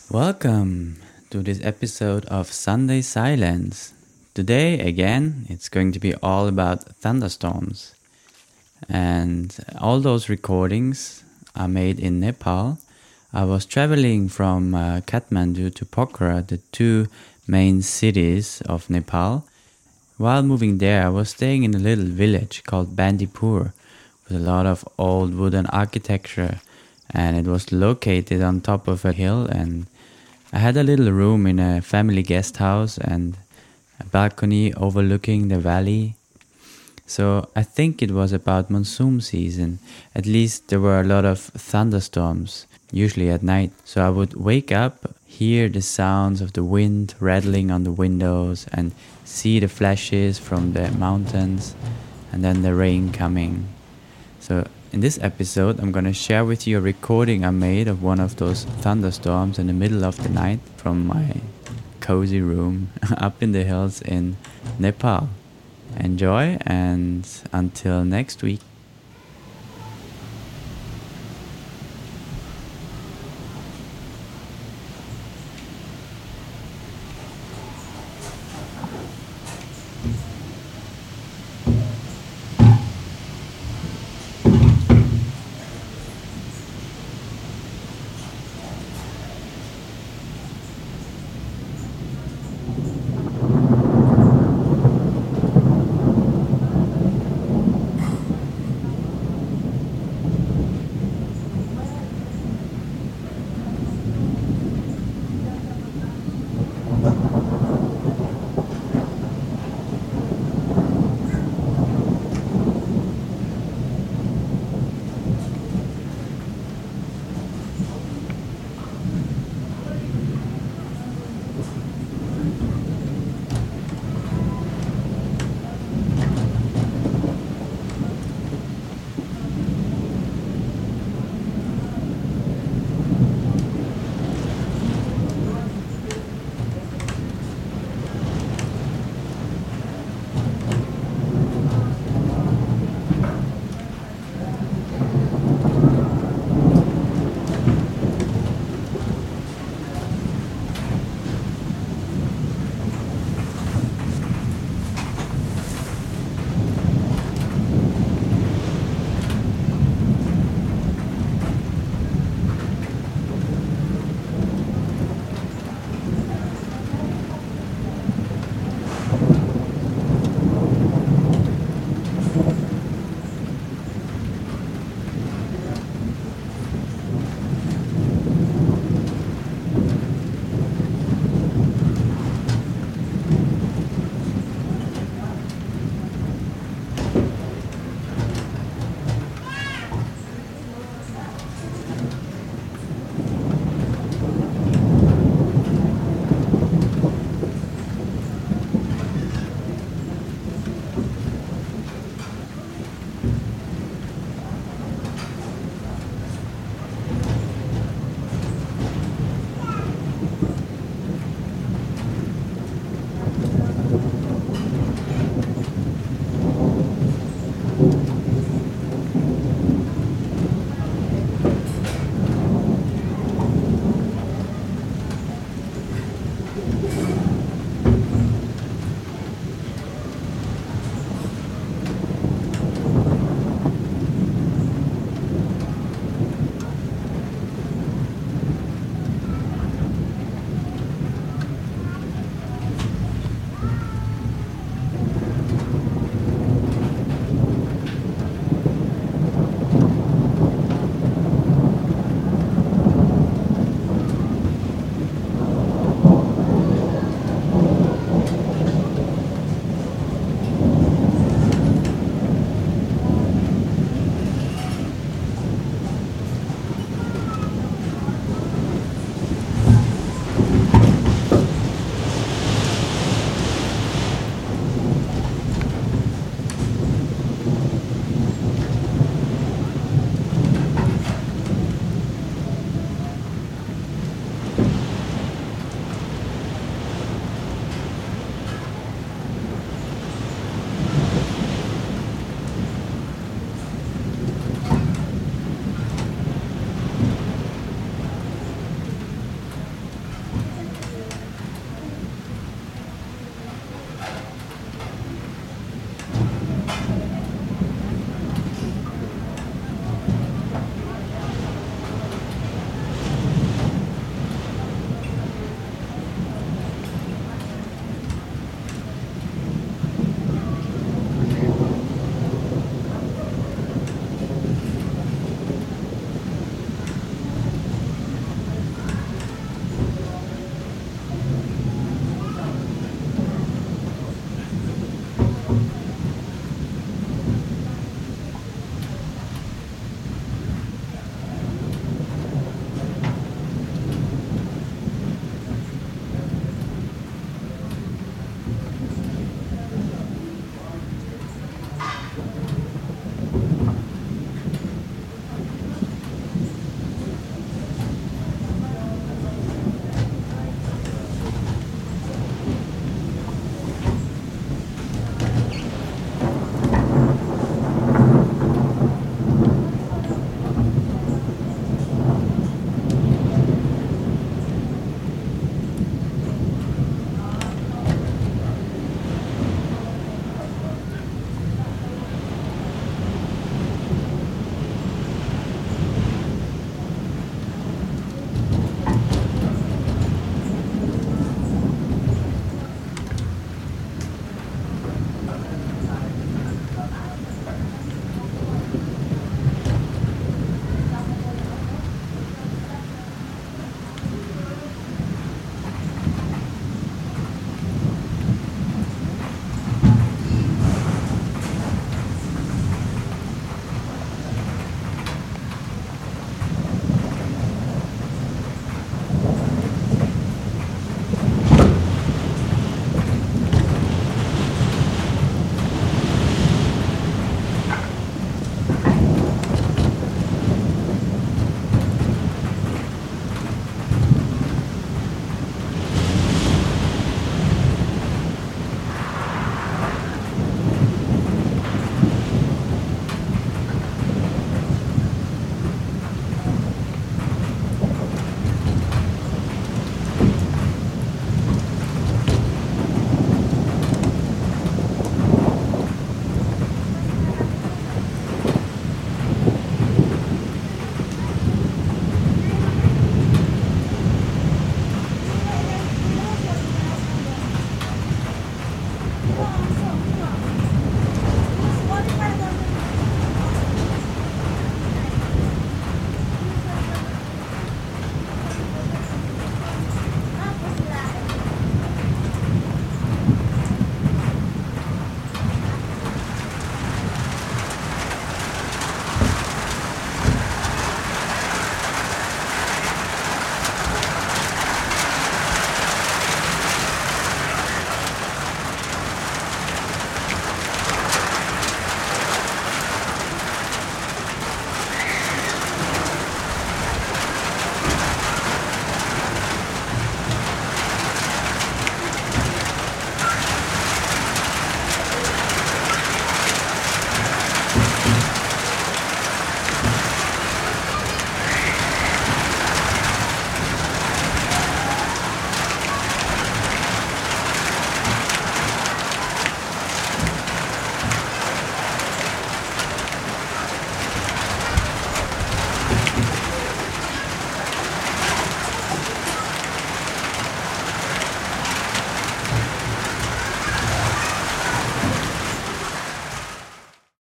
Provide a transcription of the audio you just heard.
Welcome to this episode of Sunday Silence. Today, again, it's going to be all about thunderstorms. And all those recordings are made in Nepal. I was traveling from Kathmandu to Pokhara, the two main cities of Nepal. While moving there, I was staying in a little village called Bandipur with a lot of old wooden architecture, and it was located on top of a hill, and I had a little room in a family guest house and a balcony overlooking the valley. So I think it was about monsoon season. At least there were a lot of thunderstorms, usually at night. So I would wake up, hear the sounds of the wind rattling on the windows and see the flashes from the mountains and then the rain coming. So in this episode, I'm going to share with you a recording I made of one of those thunderstorms in the middle of the night from my cozy room up in the hills in Nepal. Enjoy, and until next week.